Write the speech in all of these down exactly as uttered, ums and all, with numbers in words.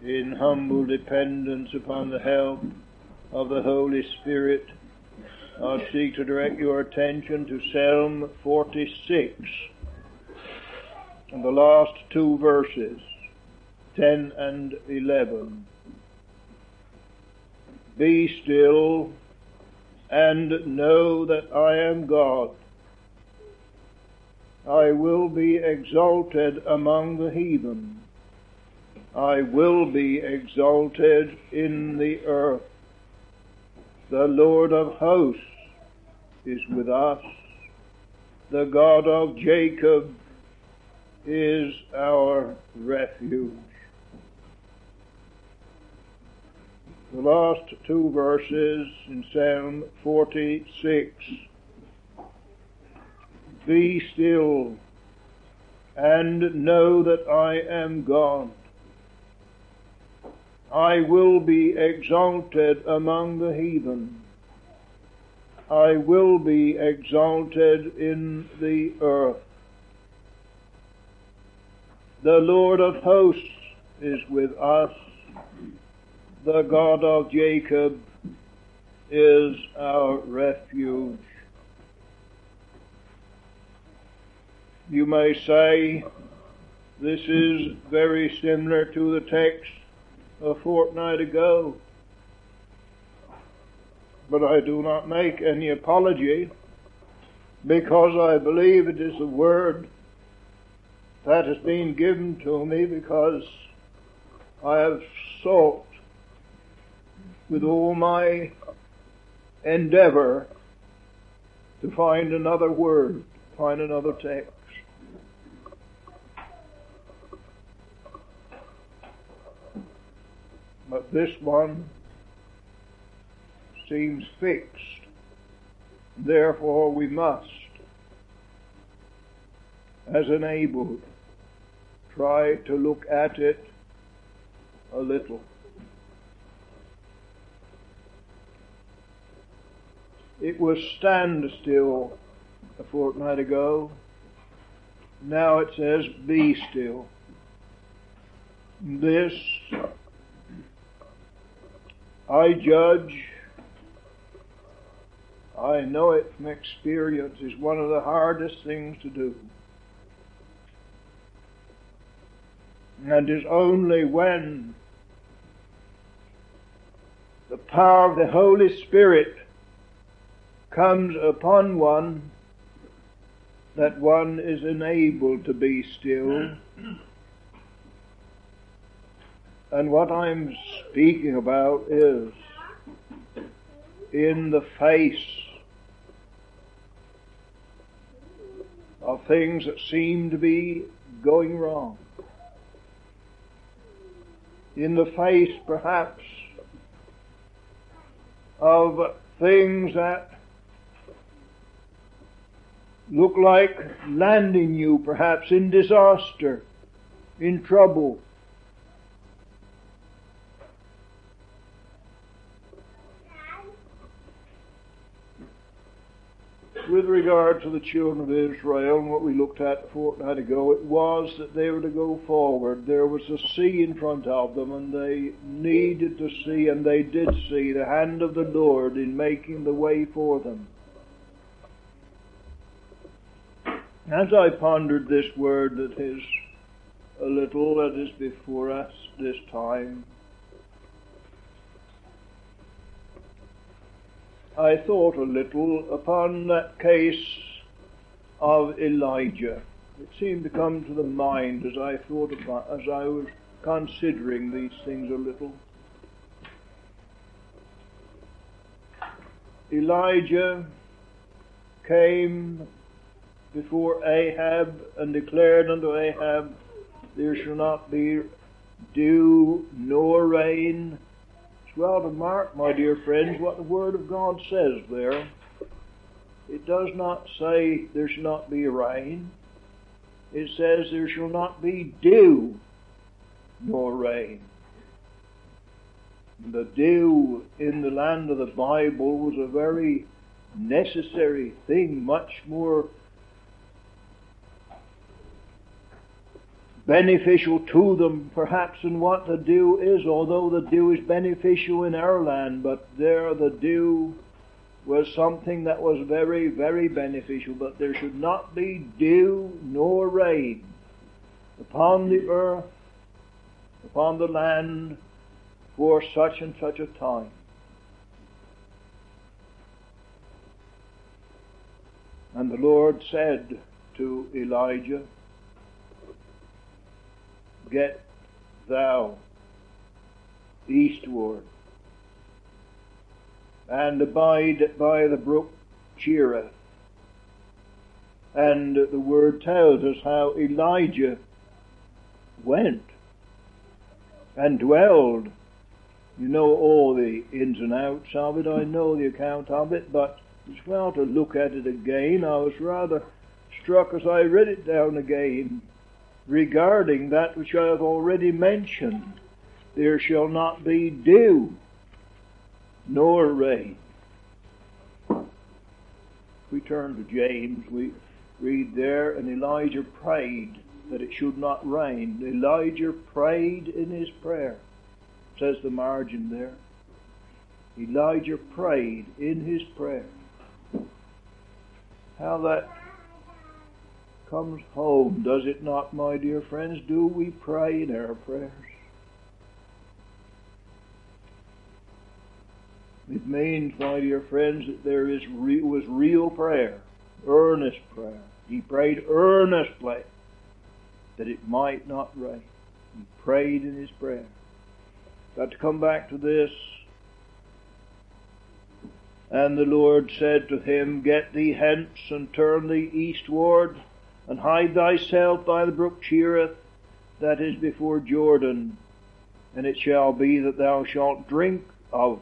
in humble dependence upon the help of the Holy Spirit, I'll seek to direct your attention to Psalm forty-six and the last two verses, ten and eleven. Be still and know that I am God. I will be exalted among the heathen. I will be exalted in the earth. The Lord of hosts is with us. The God of Jacob is our refuge. The last two verses in Psalm forty-six. Be still and know that I am God. I will be exalted among the heathen. I will be exalted in the earth. The Lord of hosts is with us. The God of Jacob is our refuge. You may say this is very similar to the text a fortnight ago, but I do not make any apology, because I believe it is a word that has been given to me because I have sought with all my endeavor to find another word, find another text. But this one seems fixed. Therefore we must, as enabled, try to look at it a little. It was standstill a fortnight ago. Now it says, be still. This, I judge, I know it from experience, is one of the hardest things to do. And is only when the power of the Holy Spirit comes upon one that one is enabled to be still. And what I'm speaking about is in the face of things that seem to be going wrong. In the face, perhaps, of things that look like landing you, perhaps, in disaster, in trouble. With regard to the children of Israel and what we looked at a fortnight ago, it was that they were to go forward. There was a sea in front of them, and they needed to see, and they did see, the hand of the Lord in making the way for them. As I pondered this word that is a little that is before us this time, I thought a little upon that case of Elijah. It seemed to come to the mind as I thought about, as I was considering these things a little. Elijah came before Ahab and declared unto Ahab, there shall not be dew nor rain. It's well to mark, my dear friends, what the Word of God says there. It does not say there shall not be rain. It says there shall not be dew nor rain. The dew in the land of the Bible was a very necessary thing, much more beneficial to them perhaps than what the dew is, although the dew is beneficial in our land, but there the dew was something that was very, very beneficial. But there should not be dew nor rain upon the earth, upon the land, for such and such a time. And the Lord said to Elijah, "Get thou eastward, and abide by the brook Cherith." And the word tells us how Elijah went and dwelled. You know all the ins and outs of it. I know the account of it, but it's well to look at it again. I was rather struck as I read it down again regarding that which I have already mentioned. There shall not be dew nor rain. We turn to James, we read there, and Elijah prayed that it should not rain. Elijah prayed in his prayer, says the margin there. Elijah prayed in his prayer. How that comes home, does it not, my dear friends? Do we pray in our prayers? It means, my dear friends, that there is re- was real prayer, earnest prayer. He prayed earnestly that it might not rain. He prayed in his prayer. Got to come back to this. And the Lord said to him, "Get thee hence, and turn thee eastward, and hide thyself by the brook Cherith, that is before Jordan. And it shall be that thou shalt drink of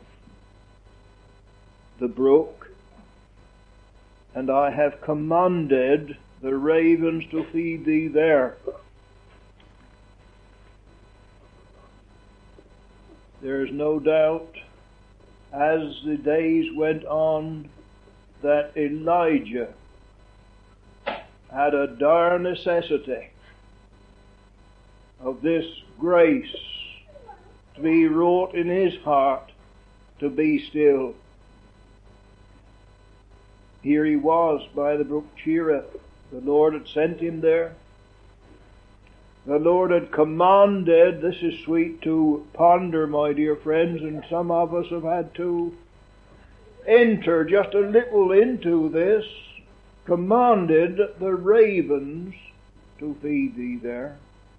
the brook, and I have commanded the ravens to feed thee there." There is no doubt, as the days went on, that Elijah had a dire necessity of this grace to be wrought in his heart to be still. Here he was by the brook Cherith. The Lord had sent him there. The Lord had commanded. This is sweet to ponder, my dear friends, and some of us have had to enter just a little into this. Commanded the ravens to feed thee there.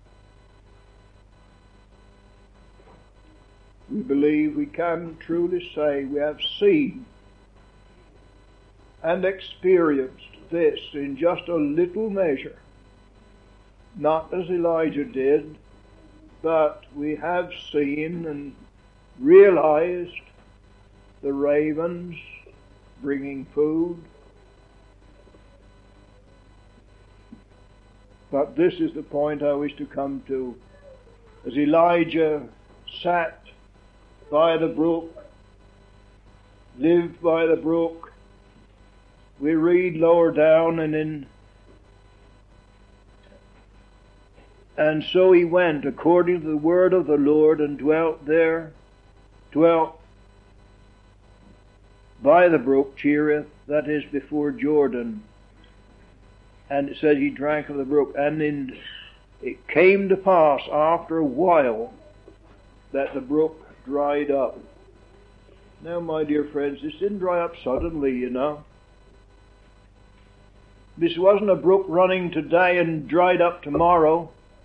We believe we can truly say we have seen and experienced this in just a little measure. Not as Elijah did, but we have seen and realized the ravens bringing food. But this is the point I wish to come to. As Elijah sat by the brook, lived by the brook, we read lower down, and in and so he went according to the word of the Lord, and dwelt there, dwelt by the brook Cherith, that is before Jordan. And it said he drank of the brook. And in, it came to pass after a while that the brook dried up. Now, my dear friends, this didn't dry up suddenly, you know. This wasn't a brook running today and dried up tomorrow.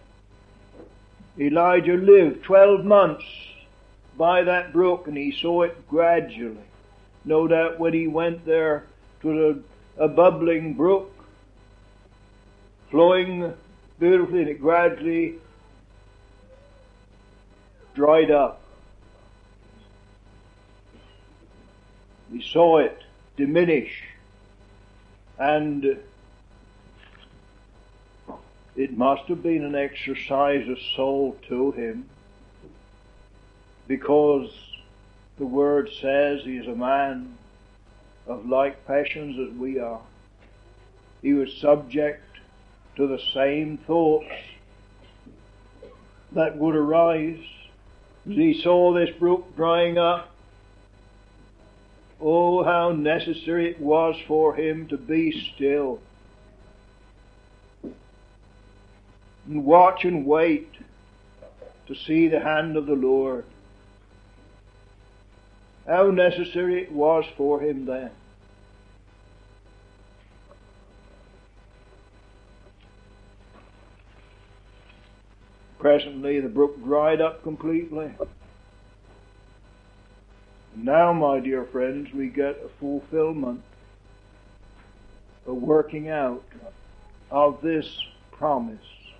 Elijah lived twelve months by that brook, and he saw it gradually. No doubt when he went there, it was a, a bubbling brook, flowing beautifully, and it gradually dried up. He saw it diminish, and it must have been an exercise of soul to him, because the Word says he is a man of like passions as we are. He was subject to the same thoughts that would arise as he saw this brook drying up. Oh, how necessary it was for him to be still and watch and wait to see the hand of the Lord. How necessary it was for him then. Presently the brook dried up completely. Now, my dear friends, we get a fulfillment, a working out of this promise.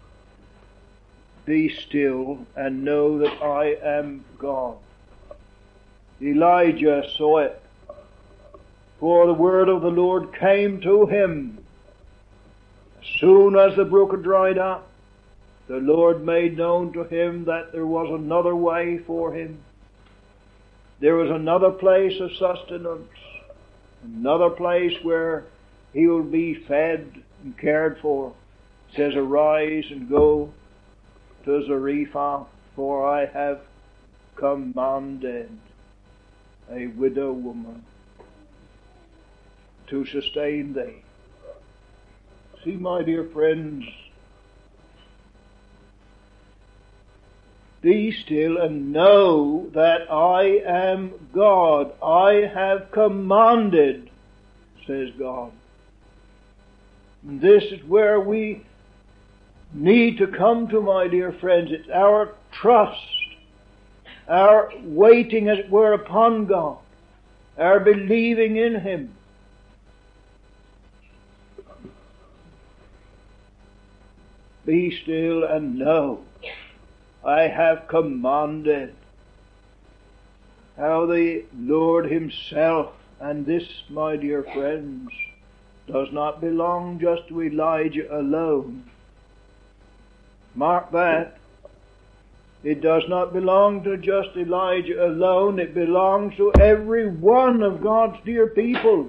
Be still and know that I am God. Elijah saw it, for the word of the Lord came to him. As soon as the brook had dried up, the Lord made known to him that there was another way for him. There was another place of sustenance, another place where he will be fed and cared for. It says, arise and go to Zarephath, for I have commanded a widow woman to sustain thee. See, my dear friends, be still and know that I am God. I have commanded, says God. And this is where we need to come to, my dear friends. It's our trust, our waiting, as it were, upon God, our believing in Him. Be still and know I have commanded. How the Lord Himself, and this, my dear friends, does not belong just to Elijah alone. Mark that. It does not belong to just Elijah alone. It belongs to every one of God's dear people.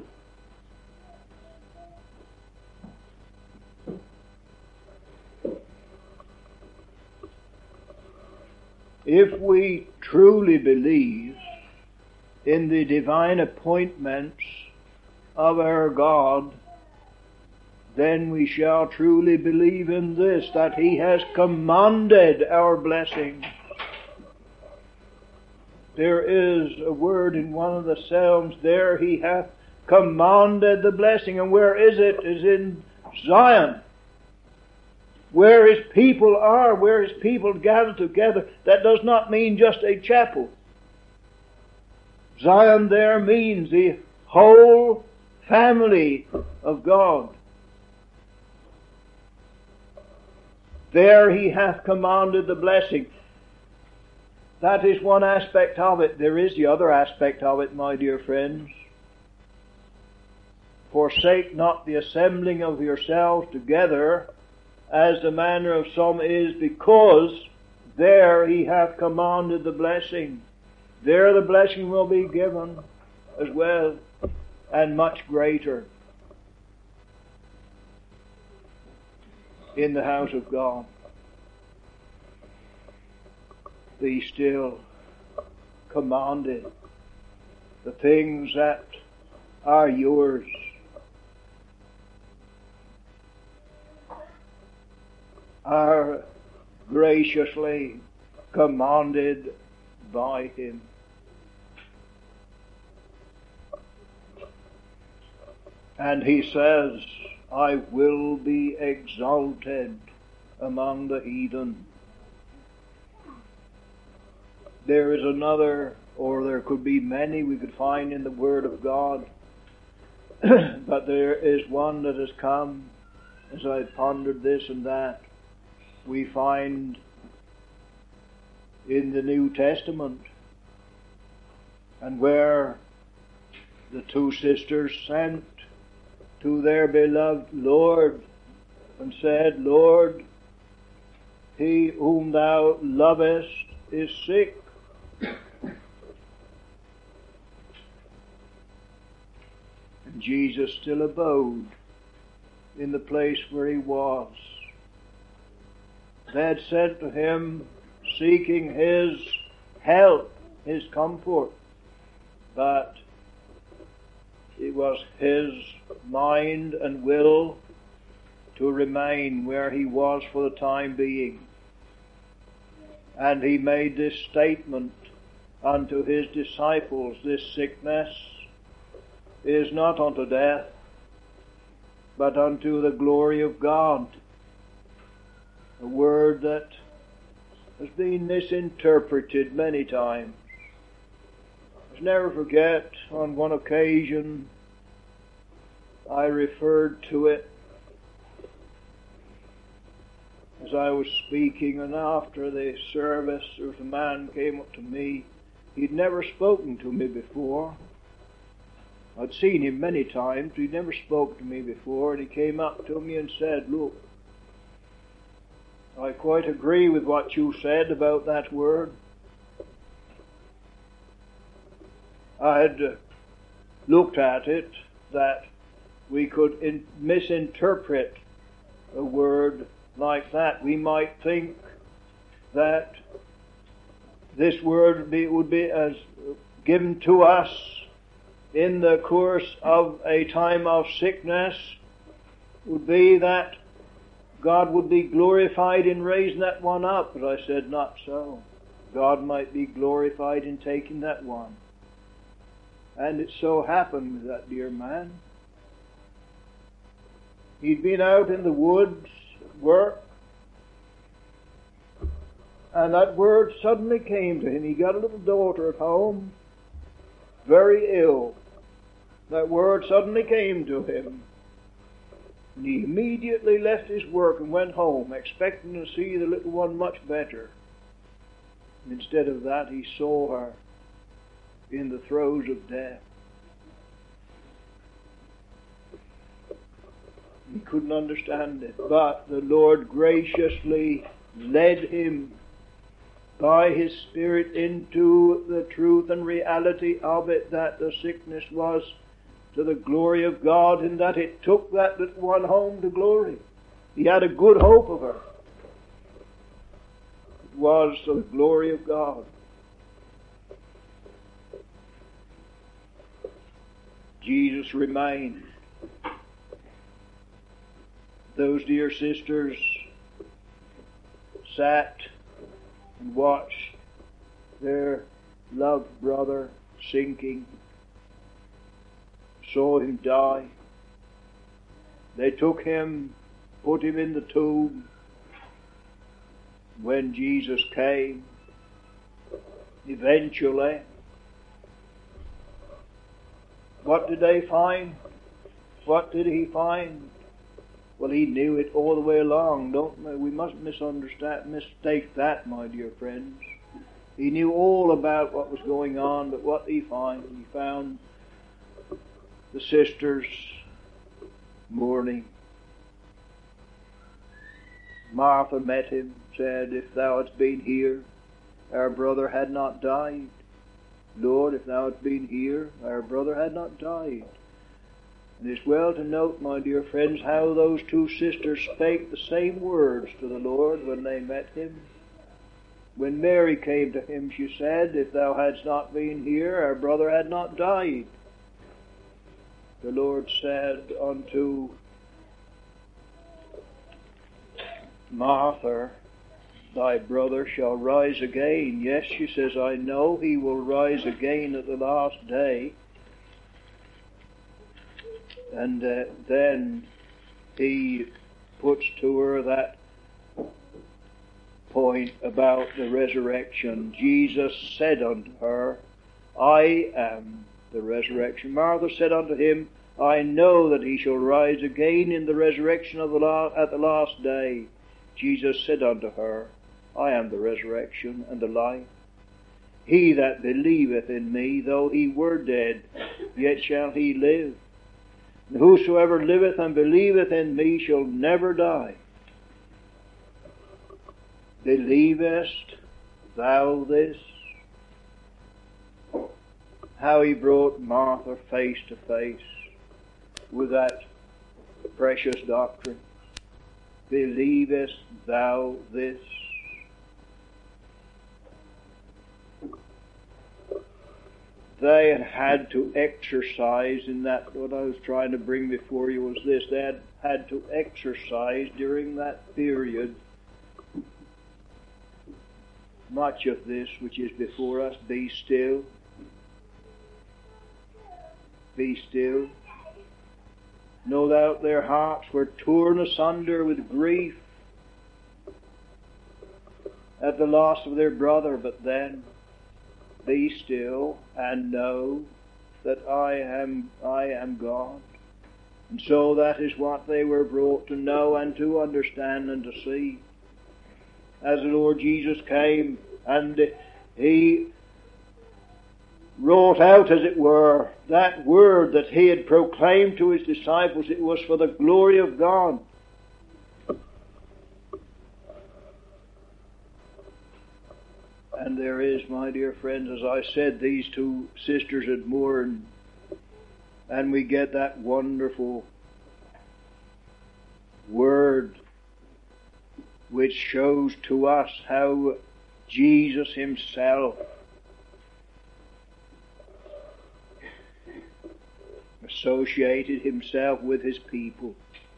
If we truly believe in the divine appointments of our God, then we shall truly believe in this, that He has commanded our blessing. There is a word in one of the Psalms there, He hath commanded the blessing. And where is it? It is in Zion, where His people are, where His people gather together. That does not mean just a chapel. Zion there means the whole family of God. There He hath commanded the blessing. That is one aspect of it. There is the other aspect of it, my dear friends. Forsake not the assembling of yourselves together, as the manner of some is, because there He hath commanded the blessing. There the blessing will be given as well, and much greater, in the house of God. Be still, commanded. The things that are yours are graciously commanded by Him. And He says, I will be exalted among the heathen. There is another, or there could be many we could find in the Word of God, but there is one that has come, as I pondered this and that, we find in the New Testament, and where the two sisters sent to their beloved Lord and said, Lord, he whom thou lovest is sick. And Jesus still abode in the place where He was. They had said to Him, seeking His help, His comfort, but it was his mind and will to remain where he was for the time being. And he made this statement unto his disciples, this sickness is not unto death, but unto the glory of God. A word that has been misinterpreted many times. I'll never forget, on one occasion I referred to it as I was speaking, and after the service there was a man came up to me. He'd never spoken to me before. I'd seen him many times, but he'd never spoken to me before, and he came up to me and said, "Look, I quite agree with what you said about that word. I had uh, looked at it that we could in- misinterpret a word like that. We might think that this word would be, would be as given to us in the course of a time of sickness, would be that God would be glorified in raising that one up." But I said, not so. God might be glorified in taking that one. And it so happened with that dear man. He'd been out in the woods at work, and that word suddenly came to him. He got a little daughter at home, very ill. That word suddenly came to him. And he immediately left his work and went home, expecting to see the little one much better. And instead of that, he saw her in the throes of death. He couldn't understand it, but the Lord graciously led him by His Spirit into the truth and reality of it, that the sickness was to the glory of God, and that it took that little one home to glory. He had a good hope of her. It was to the glory of God. Jesus remained. Those dear sisters sat and watched their loved brother sinking, saw him die. They took him, put him in the tomb. When Jesus came, eventually, what did they find? What did he find? Well, he knew it all the way along. Don't we mustn't misunderstand, mistake that, my dear friends. He knew all about what was going on, but what did he find? He found the sisters mourning. Martha met him, said, "If thou hadst been here, our brother had not died. Lord, if thou hadst been here, our brother had not died." And it's well to note, my dear friends, how those two sisters spake the same words to the Lord when they met him. When Mary came to him, she said, "If thou hadst not been here, our brother had not died." The Lord said unto Martha, "Thy brother shall rise again." Yes, she says, I know he will rise again at the last day. And uh, then he puts to her that point about the resurrection. Jesus said unto her, "I am the resurrection." Martha said unto him, "I know that he shall rise again in the resurrection of the la- at the last day." Jesus said unto her, "I am the resurrection and the life. He that believeth in me, though he were dead, yet shall he live. And whosoever liveth and believeth in me shall never die. Believest thou this?" How he brought Martha face to face with that precious doctrine. Believest thou this? they had had to exercise in that, what I was trying to bring before you was this, they had had to exercise during that period much of this which is before us. Be still. Be still. No doubt their hearts were torn asunder with grief at the loss of their brother, but then be still and know that I am I am God. And so that is what they were brought to know and to understand and to see. As the Lord Jesus came and He wrought out, as it were, that word that He had proclaimed to His disciples, it was for the glory of God. And there is, my dear friends, as I said, these two sisters had mourned, and we get that wonderful word which shows to us how Jesus Himself associated Himself with His people.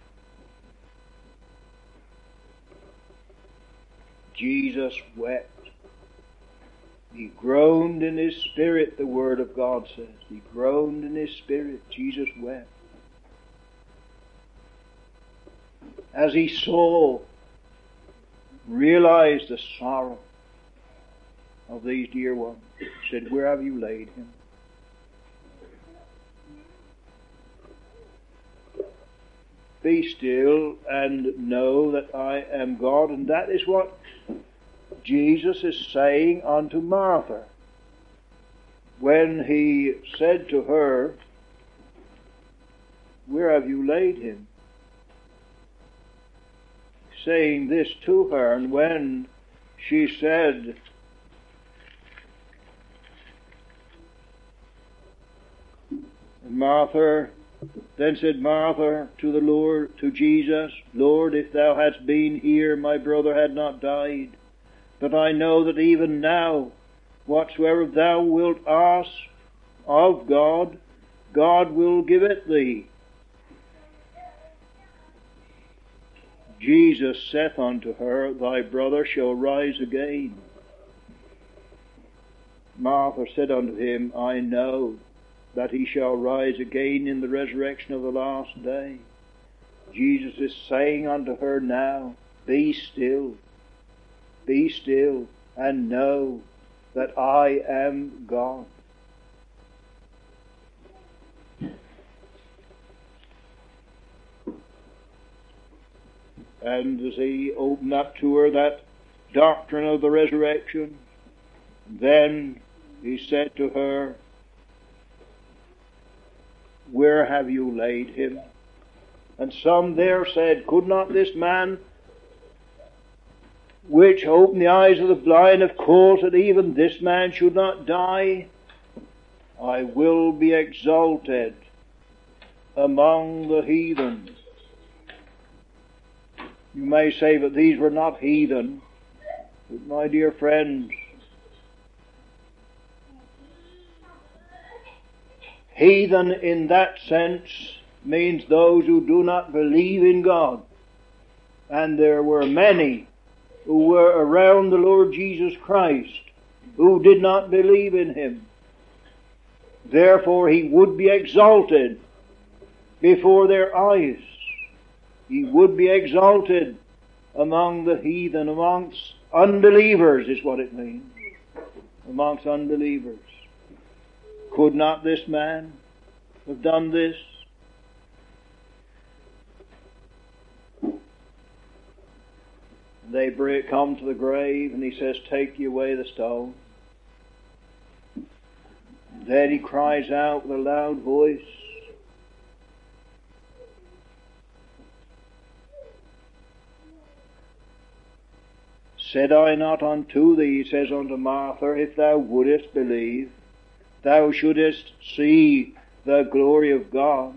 Jesus wept. He groaned in His spirit, the Word of God says. He groaned in His spirit. Jesus wept. As He saw, realized the sorrow of these dear ones, He said, "Where have you laid Him?" Be still and know that I am God. And that is what Jesus is saying unto Martha when He said to her, "Where have you laid Him?" Saying this to her, and when she said, Martha, then said Martha to the Lord, to Jesus, "Lord, if thou hadst been here, my brother had not died. But I know that even now, whatsoever thou wilt ask of God, God will give it thee." Jesus saith unto her, "Thy brother shall rise again." Martha said unto Him, "I know that he shall rise again in the resurrection of the last day." Jesus is saying unto her now, "Be still. Be still and know that I am God." And as He opened up to her that doctrine of the resurrection, then He said to her, "Where have you laid Him?" And some there said, "Could not this man which opened the eyes of the blind have caused that even this man should not die? I will be exalted among the heathen." You may say, but these were not heathen. But my dear friends, heathen in that sense means those who do not believe in God. And there were many who were around the Lord Jesus Christ who did not believe in Him. Therefore He would be exalted before their eyes. He would be exalted among the heathen, amongst unbelievers is what it means. Amongst unbelievers. Could not this man have done this? They come to the grave and He says, "Take ye away the stone." Then He cries out with a loud voice, "Said I not unto thee," He says unto Martha, "if thou wouldest believe, thou shouldest see the glory of God."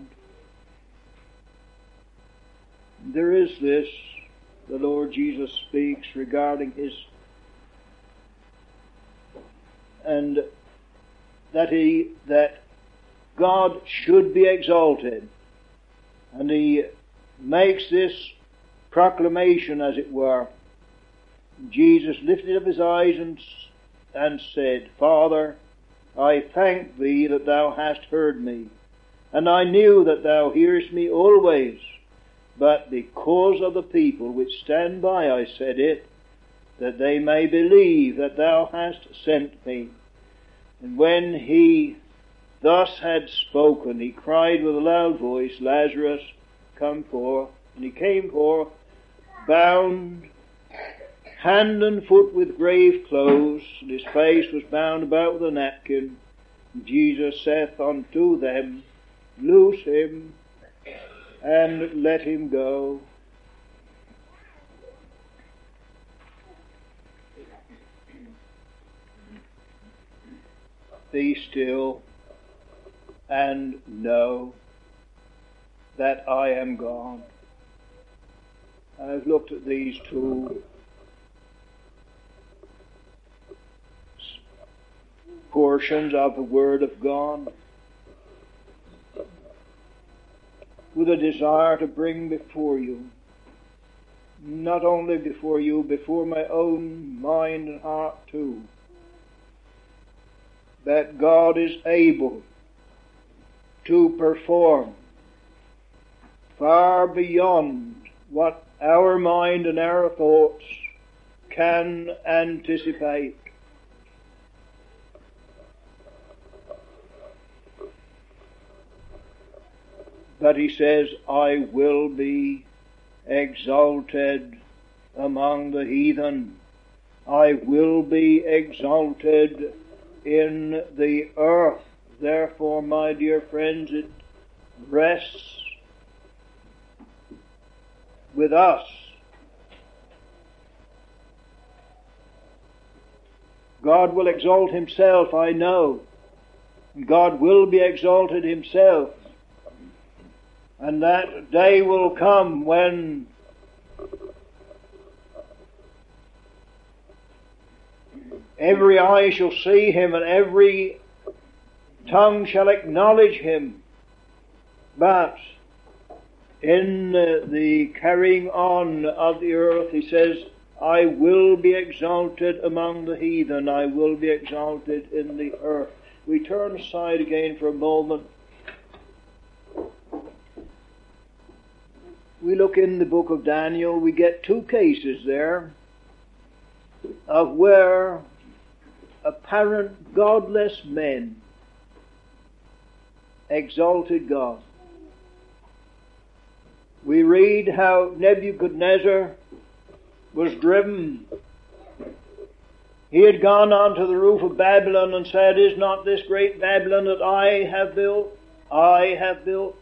There is this, the Lord Jesus speaks regarding His, and that he that God should be exalted. And he makes this proclamation, as it were. Jesus lifted up his eyes and, and said, Father, I thank thee that thou hast heard me, and I knew that thou hearest me always, but because of the people which stand by I said it, that they may believe that thou hast sent me. And when he thus had spoken, he cried with a loud voice, Lazarus, come forth. And he came forth, bound hand and foot with grave clothes, and his face was bound about with a napkin. And Jesus saith unto them, Loose him, and let him go. Be still, and know that I am God. I've looked at these two portions of the Word of God with a desire to bring before you, not only before you, before my own mind and heart too, that God is able to perform far beyond what our mind and our thoughts can anticipate. But he says, I will be exalted among the heathen. I will be exalted in the earth. Therefore, my dear friends, it rests with us. God will exalt himself, I know. God will be exalted himself. And that day will come when every eye shall see him and every tongue shall acknowledge him. But in the carrying on of the earth, he says, I will be exalted among the heathen. I will be exalted in the earth. We turn aside again for a moment. We look in the book of Daniel, we get two cases there of where apparent godless men exalted God. We read how Nebuchadnezzar was driven. He had gone onto the roof of Babylon and said, Is not this great Babylon that I have built? I have built.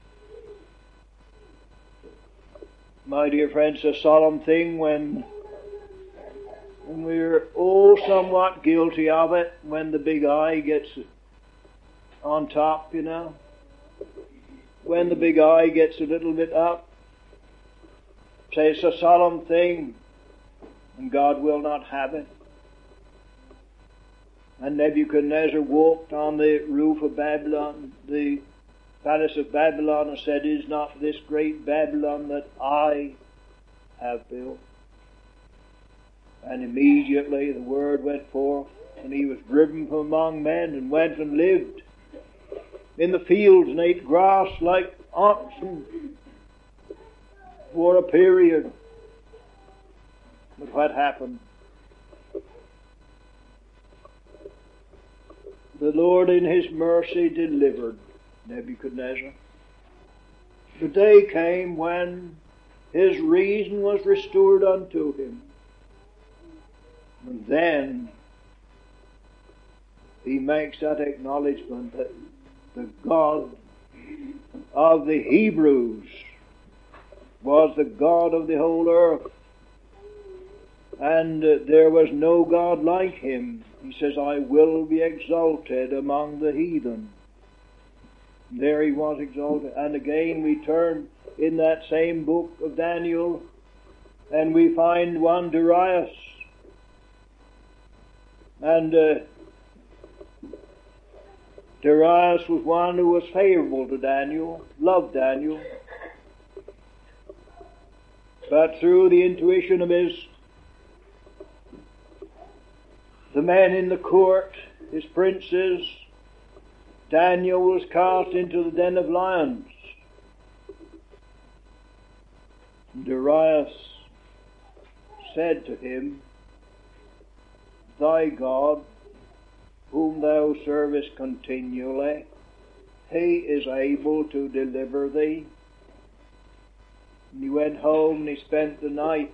My dear friends, it's a solemn thing when, when we're all somewhat guilty of it, when the big eye gets on top, you know. When the big eye gets a little bit up. Say it's a solemn thing, and God will not have it. And Nebuchadnezzar walked on the roof of Babylon, the palace of Babylon, and said, Is not this great Babylon that I have built? And immediately the word went forth, and he was driven from among men, and went and lived in the fields, and ate grass like oxen for a period. But what happened? The Lord in his mercy delivered Nebuchadnezzar. The day came when his reason was restored unto him. And then he makes that acknowledgement that the God of the Hebrews was the God of the whole earth. And uh, there was no God like him. He says, I will be exalted among the heathen. There he was exalted. And again we turn in that same book of Daniel, and we find one Darius. And uh, Darius was one who was favorable to Daniel, loved Daniel. But through the intuition of his, the men in the court, his princes, Daniel was cast into the den of lions. Darius said to him, Thy God, whom thou servest continually, he is able to deliver thee. And he went home and he spent the night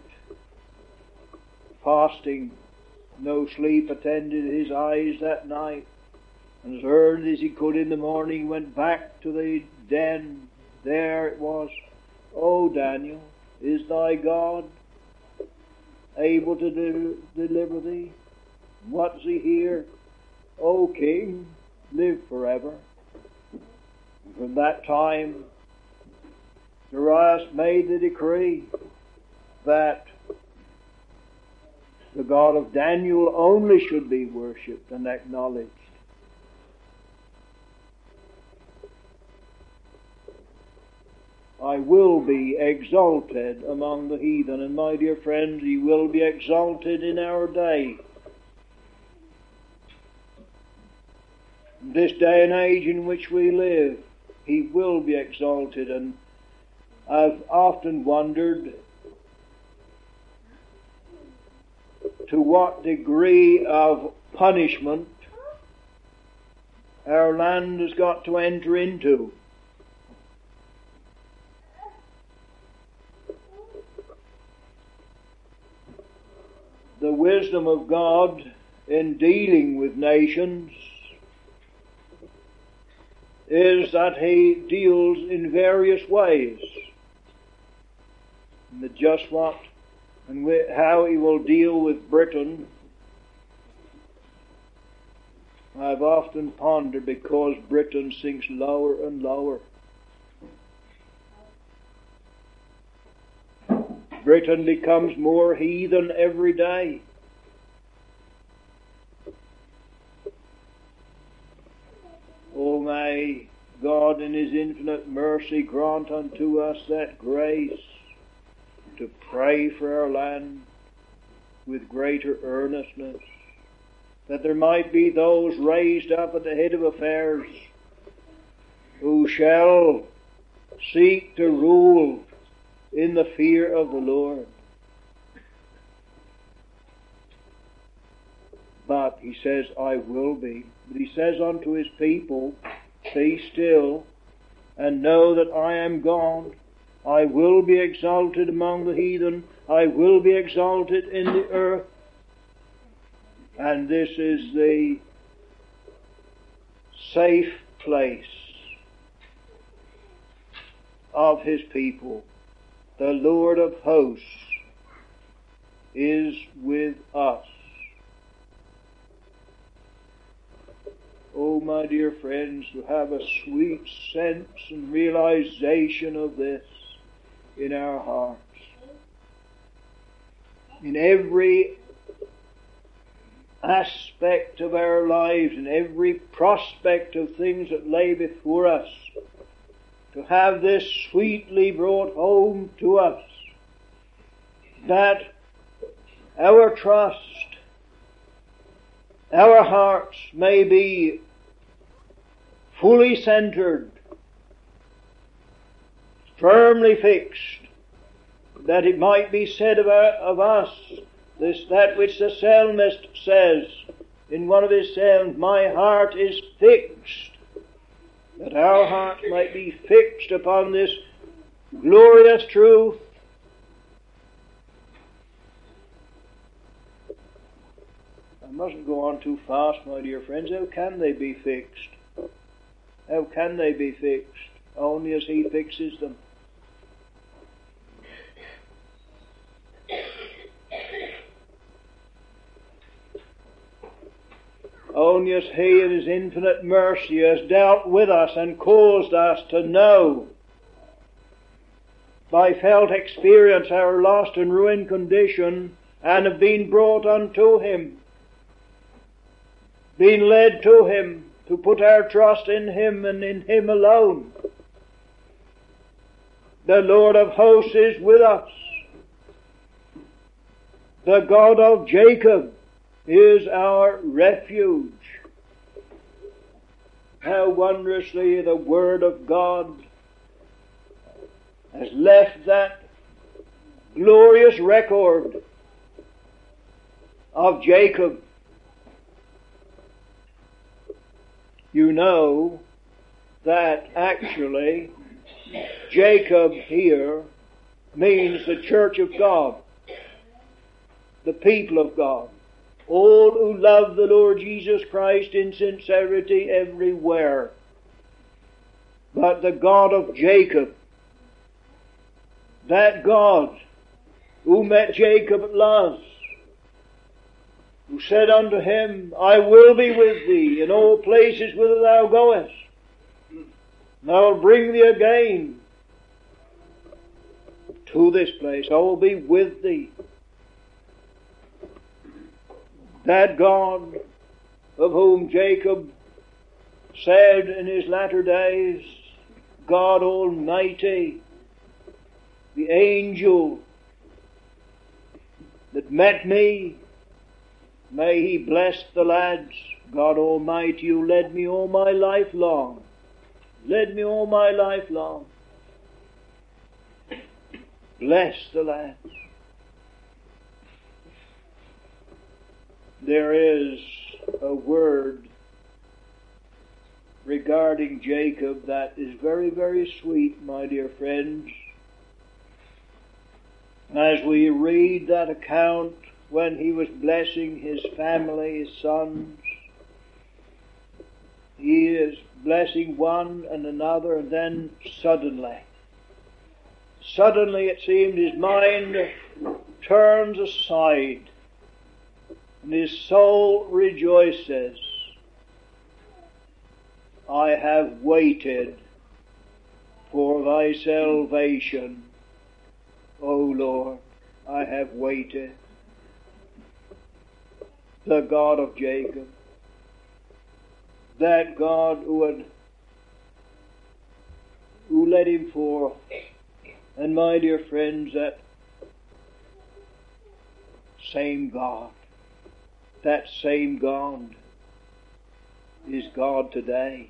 fasting. No sleep attended his eyes that night. And as early as he could in the morning, he went back to the den. There it was. O Daniel, is thy God able to de- deliver thee? What's he here? O King, live forever. And from that time, Darius made the decree that the God of Daniel only should be worshipped and acknowledged. I will be exalted among the heathen, and my dear friends, he will be exalted in our day. This day and age in which we live, he will be exalted. And I've often wondered to what degree of punishment our land has got to enter into. The wisdom of God in dealing with nations is that he deals in various ways. And just what and how he will deal with Britain, I've often pondered, because Britain sinks lower and lower. Britain becomes more heathen every day. Oh, may God in his infinite mercy grant unto us that grace to pray for our land with greater earnestness, that there might be those raised up at the head of affairs who shall seek to rule in the fear of the Lord. But he says, I will be. But he says unto his people, be still and know that I am God. I will be exalted among the heathen. I will be exalted in the earth. And this is the safe place of his people. The Lord of hosts is with us. Oh, my dear friends, to have a sweet sense and realization of this in our hearts. In every aspect of our lives, in every prospect of things that lay before us, to have this sweetly brought home to us, that our trust, our hearts may be fully centered, firmly fixed, that it might be said of, our, of us, this that which the psalmist says in one of his psalms, my heart is fixed, that our heart might be fixed upon this glorious truth. I mustn't go on too fast, my dear friends. How can they be fixed? How can they be fixed? Only as he fixes them. Only as he in his infinite mercy has dealt with us and caused us to know by felt experience our lost and ruined condition, and have been brought unto him, been led to him, to put our trust in Him and in Him alone. The Lord of hosts is with us. The God of Jacob is our refuge. How wondrously the Word of God has left that glorious record of Jacob. You know that actually Jacob here means the church of God, the people of God, all who love the Lord Jesus Christ in sincerity everywhere. But the God of Jacob, that God who met Jacob at Luz, who said unto him, I will be with thee in all places whither thou goest, and I will bring thee again to this place. I will be with thee. That God of whom Jacob said in his latter days, God Almighty, the angel that met me, may he bless the lads. God Almighty, you led me all my life long. Led me all my life long. Bless the lads. There is a word regarding Jacob that is very, very sweet, my dear friends. As we read that account when he was blessing his family, his sons, he is blessing one and another, and then suddenly, suddenly it seemed his mind turns aside, and his soul rejoices. I have waited for thy salvation, O Lord, I have waited. The God of Jacob, that God who had who led him forth. And my dear friends, that same God, that same God is God today.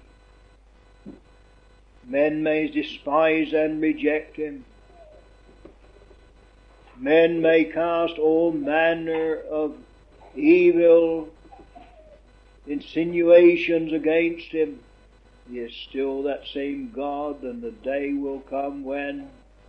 Men may despise and reject him. Men may cast all manner of evil insinuations against him. He is still that same God, and the day will come when,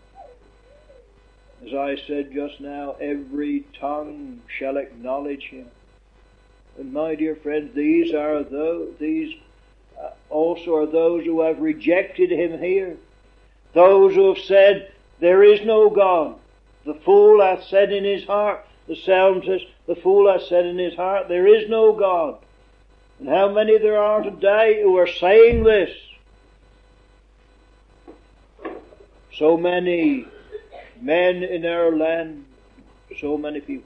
as I said just now, every tongue shall acknowledge him. And my dear friends, these are those, these uh, also are those who have rejected him here. Those who have said, there is no God. The fool hath said in his heart, the psalm says, the fool hath said in his heart, there is no God. And how many there are today who are saying this? So many men in our land, so many people.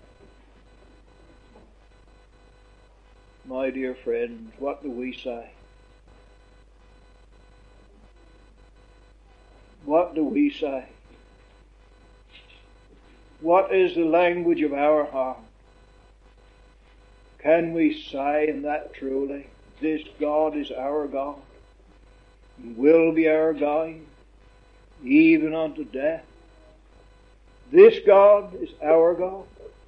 My dear friends, what do we say? What do we say? What is the language of our heart? Can we say in that truly, this God is our God, and will be our guide, even unto death? This God is our God.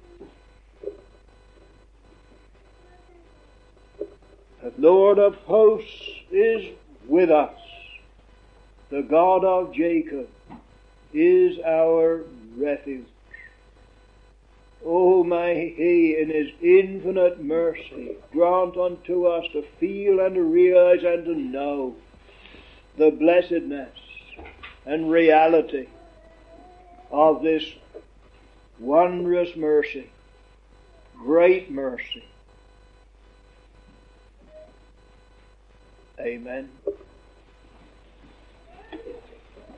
The Lord of hosts is with us. The God of Jacob is our refuge. Oh, may He in His infinite mercy grant unto us to feel and to realize and to know the blessedness and reality of this wondrous mercy, great mercy. Amen.